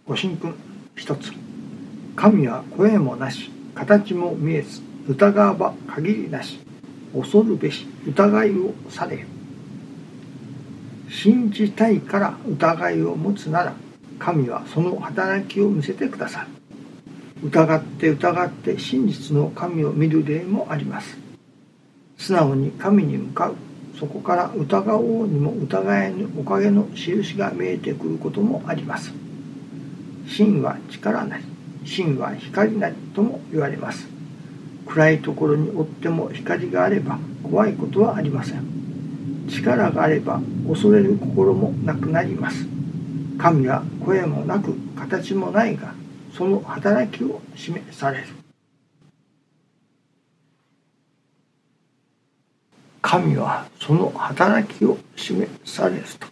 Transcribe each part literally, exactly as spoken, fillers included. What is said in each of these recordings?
ご神君一つ。神は声もなし、形も見えず、疑わば限りなし、恐るべし疑いをされよ。信じたいから疑いを持つなら、神はその働きを見せてくださる。疑って疑って真実の神を見る例もあります。素直に神に向かう。そこから疑おうにも疑えぬおかげの印が見えてくることもあります。真は力なり、真は光なりとも言われます。暗いところにおっても光があれば怖いことはありません。力があれば恐れる心もなくなります。神は声もなく形もないが、その働きを示される。神はその働きを示されると。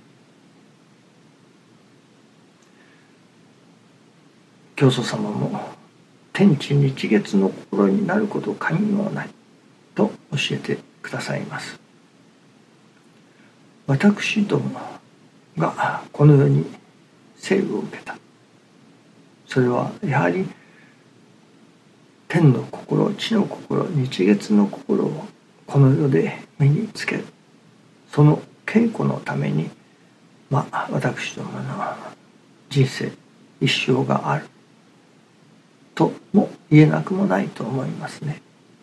教祖様も天地日月の心になること限りもないと教えてくださいます。私どもがこの世に生を受けた、それはやはり天の心、地の心、日月の心をこの世で身につける、その稽古のために、まあ私どもの人生一生があるとも言えなくもないと思いますね。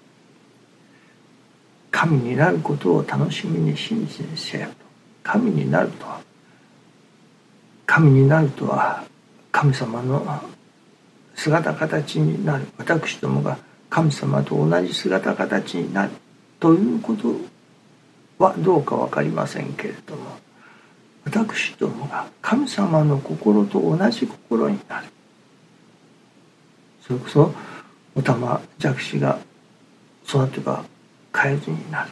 神になることを楽しみに信じにせよと。神になるとは神になるとは神様の姿形になる、私どもが神様と同じ姿形になるということはどうか分かりませんけれども、私どもが神様の心と同じ心になる。それこそオタマジャクシが育てばカエルになる。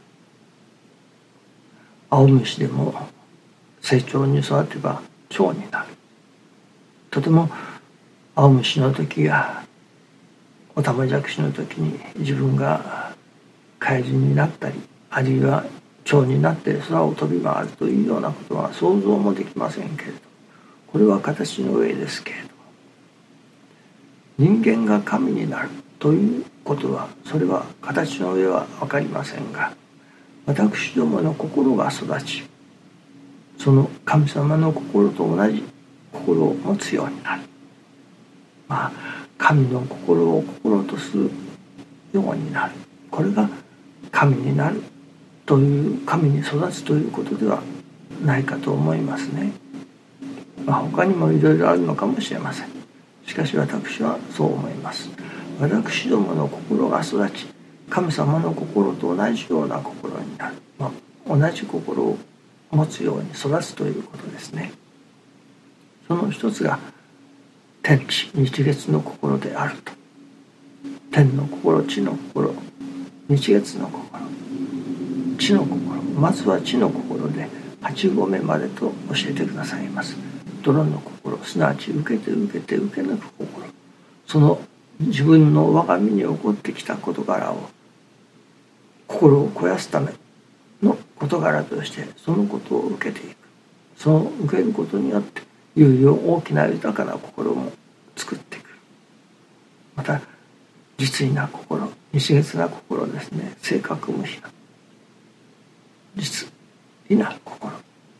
青虫でも成長に育てば蝶になる。とても青虫の時やオタマジャクシの時に自分がカエルになったり、あるいは蝶になって空を飛び回るというようなことは想像もできませんけれど、これは形の上ですけれども、人間が神になるということは、それは形の上は分かりませんが、私どもの心が育ち、その神様の心と同じ心を持つようになる。まあ神の心を心とするようになる。これが神になるという、神に育つということではないかと思いますね。まあ他にもいろいろあるのかもしれません。しかし私はそう思います。私どもの心が育ち、神様の心と同じような心になる、まあ、同じ心を持つように育つということですね。その一つが天地日月の心であると。天の心、地の心、日月の心、地の心、まずは地の心で八合目までと教えてくださいます。泥の心、すなわち受けて受けて受け抜く心、その自分の我が身に起こってきた事柄を心を肥やすための事柄としてそのことを受けていく。その受けることによっていよいよ大きな豊かな心も作ってくる。また実意な心、日月な心ですね。性格無比な実意な心、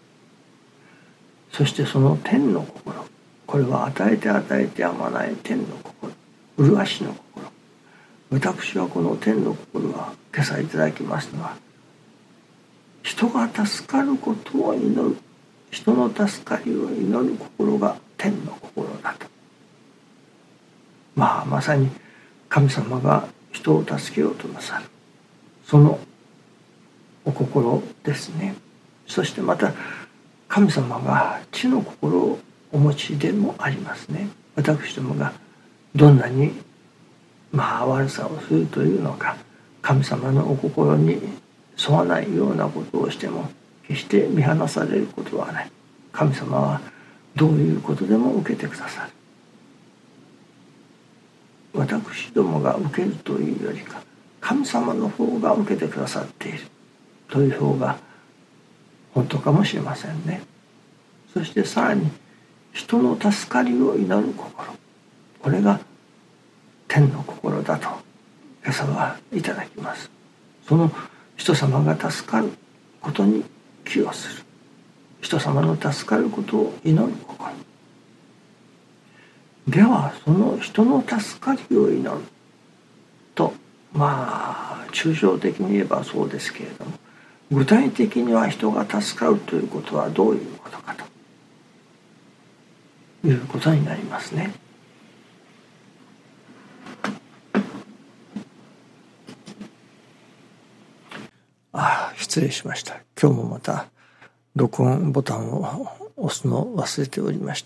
そしてその天の心、これは与えて与えてやまない天の心、麗しの心。私はこの天の心は今朝いただきましたのは、人が助かることを祈る、人の助かりを祈る心が天の心だと。まあまさに神様が人を助けようとなさる、そのお心ですね。そしてまた神様が地の心をお持ちでもありますね。私どもがどんなにまあ悪さをするというのか、神様のお心に沿わないようなことをしても決して見放されることはない。神様はどういうことでも受けてくださる。私どもが受けるというよりか、神様の方が受けてくださっているという方が本当かもしれませんね。そしてさらに人の助かりを祈る心、これが天の心だと今朝はいただきます。その人様が助かることに寄与する、人様の助かることを祈る心では、その人の助かりを祈ると、まあ抽象的に言えばそうですけれども、具体的には人が助かるということはどういうことかということになりますね。ああ、失礼しました。今日もまた録音ボタンを押すのを忘れておりました。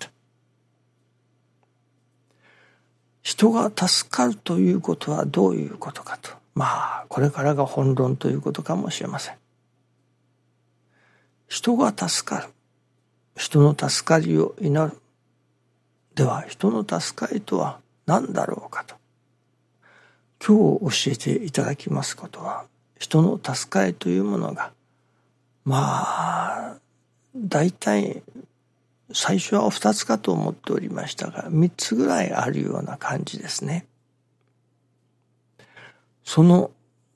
人が助かるということはどういうことかと、まあこれからが本論ということかもしれません。人が助かる、人の助かりを祈る。では人の助かりとは何だろうかと、今日教えていただきますことは、人の助かりというものがまあ大体最初は二つかと思っておりましたが、三つぐらいあるような感じですね。その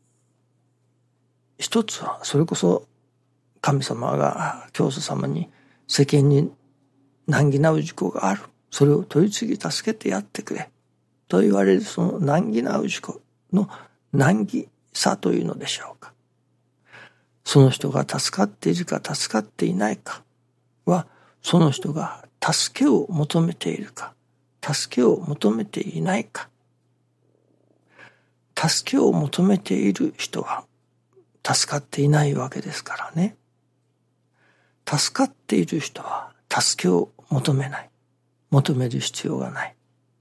一つは、それこそ神様が教祖様に世間に難儀な氏子がある、それを取り次ぎ助けてやってくれと言われる、その難儀な氏子の難儀さというのでしょうか。その人が助かっているか助かっていないかは、その人が助けを求めているか助けを求めていないか。助けを求めている人は助かっていないわけですからね。助かっている人は助けを求めない、求める必要がない。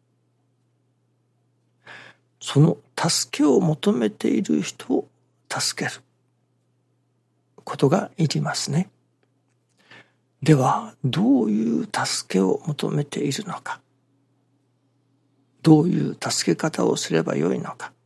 その助けを求めている人を助けることがいりますね。ではどういう助けを求めているのか、どういう助け方をすればよいのか。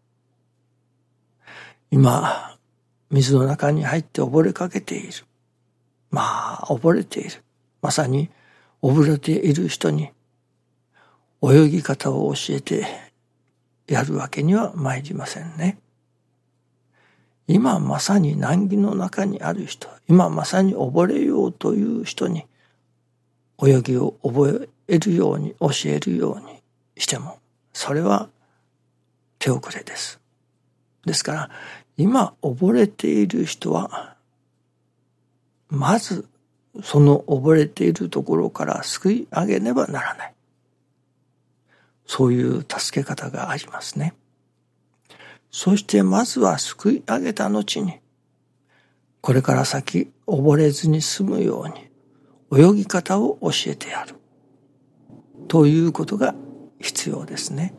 今水の中に入って溺れかけている、まあ溺れている、まさに溺れている人に泳ぎ方を教えてやるわけには参りませんね。今まさに難儀の中にある人、今まさに溺れようという人に泳ぎを覚えるように教えるようにしても、それは手遅れです。ですから今溺れている人はまずその溺れているところから救い上げねばならない、そういう助け方がありますね。そしてまずは救い上げた後に、これから先溺れずに済むように泳ぎ方を教えてやるということが必要ですね。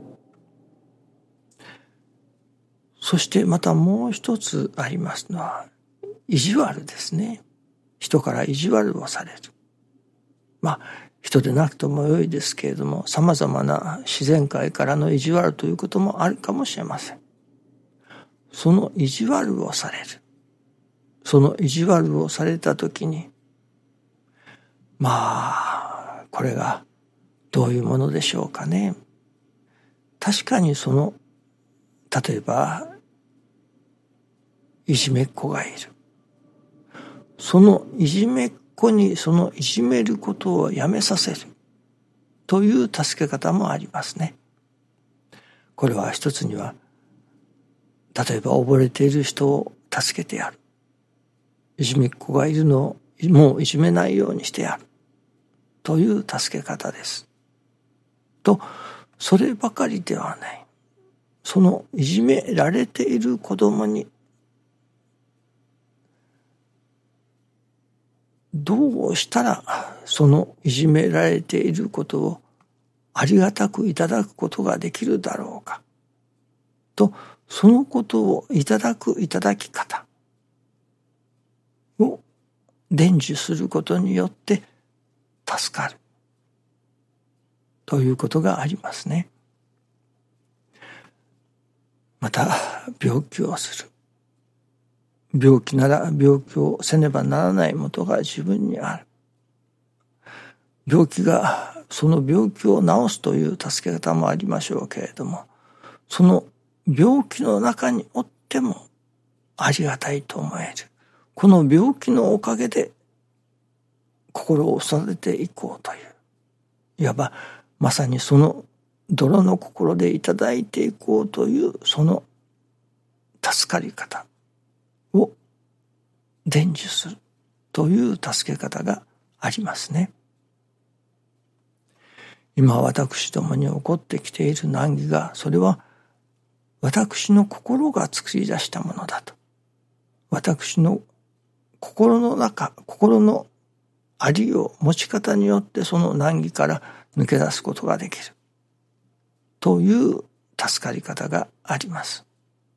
そしてまたもう一つありますのは意地悪ですね。人から意地悪をされる。まあ人でなくてもよいですけれども、さまざまな自然界からの意地悪ということもあるかもしれません。その意地悪をされる。その意地悪をされたときに、まあこれがどういうものでしょうかね。確かにその例えばいじめっ子がいる。そのいじめっ子にそのいじめることをやめさせるという助け方もありますね。これは一つには、例えば溺れている人を助けてやる、いじめっ子がいるのをもういじめないようにしてやるという助け方です。と、そればかりではない。そのいじめられている子供にどうしたらそのいじめられていることをありがたくいただくことができるだろうかと、そのことをいただくいただき方を伝授することによって助かるということがありますね。また病気をする。病気なら病気をせねばならないもとが自分にある。 病気が、その病気を治すという助け方もありましょうけれども、その病気の中におってもありがたいと思える。この病気のおかげで心を育てていこうという、いわばまさにその泥の心でいただいていこうというその助かり方を伝授するという助け方がありますね。今私どもに起こってきている難儀が、それは私の心が作り出したものだと。私の心の中、心のありよう、持ち方によってその難儀から抜け出すことができるという助かり方があります。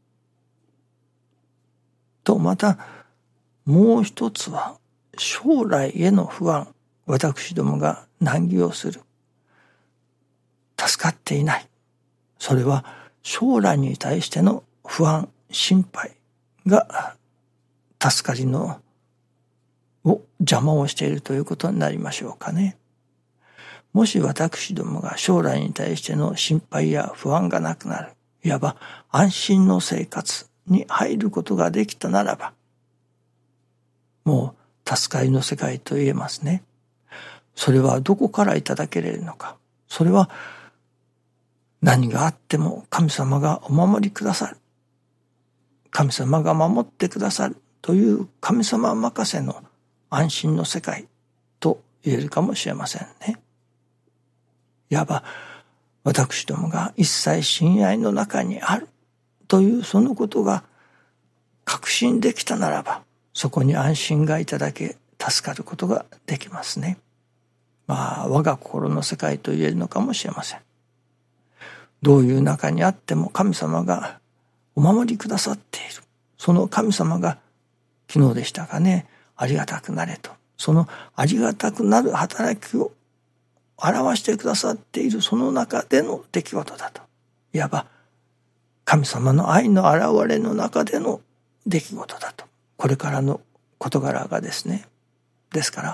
と、またもう一つは将来への不安、私どもが難儀をする。助かっていない。それは将来に対しての不安、心配が助かりのを邪魔をしているということになりましょうかね。もし私どもが将来に対しての心配や不安がなくなる、いわば安心の生活に入ることができたならば、もう助かりの世界と言えますね。それはどこからいただけれるのか。それは何があっても神様がお守りくださる。神様が守ってくださるという神様任せの安心の世界と言えるかもしれませんね。いわば私どもが一切親愛の中にあるというそのことが確信できたならば、そこに安心がいただけ助かることができますね。まあ我が心の世界と言えるのかもしれません。どういう中にあっても神様がお守りくださっている。その神様が昨日でしたかね、ありがたくなれと。そのありがたくなる働きを表してくださっているその中での出来事だと。いわば神様の愛の現れの中での出来事だと。これからの事柄がですね。ですから、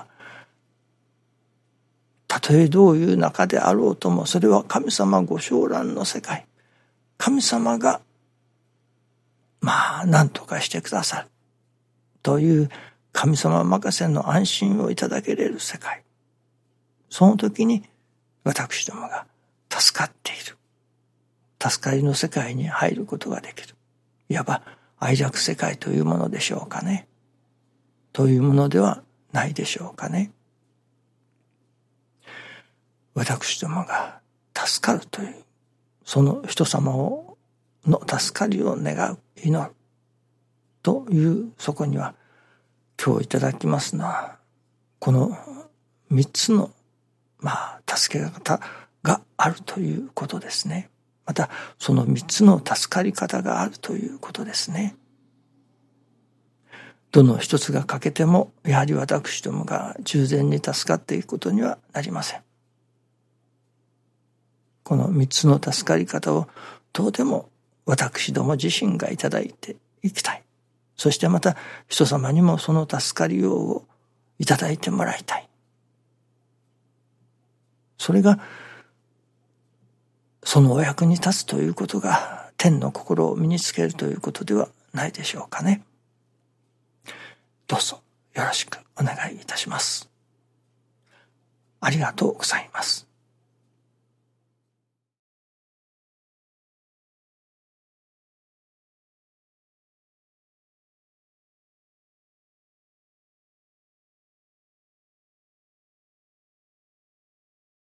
たとえどういう中であろうとも、それは神様ご掌覧の世界。神様が、まあ、何とかしてくださる。という神様任せの安心をいただけれる世界。その時に私どもが助かっている。助かりの世界に入ることができる。いわば愛着世界というものでしょうかね。というものではないでしょうかね。私どもが助かるという、その人様をの助かりを願う、祈るというそこには、今日いただきますのは、この三つの、まあ、助け方があるということですね。また、その三つの助かり方があるということですね。どの一つが欠けても、やはり私どもが従前に助かっていくことにはなりません。この三つの助かり方をどうでも私ども自身がいただいていきたい。そしてまた人様にもその助かりようをいただいてもらいたい。それがそのお役に立つということが天の心を身につけるということではないでしょうかね。どうぞよろしくお願いいたします。ありがとうございます。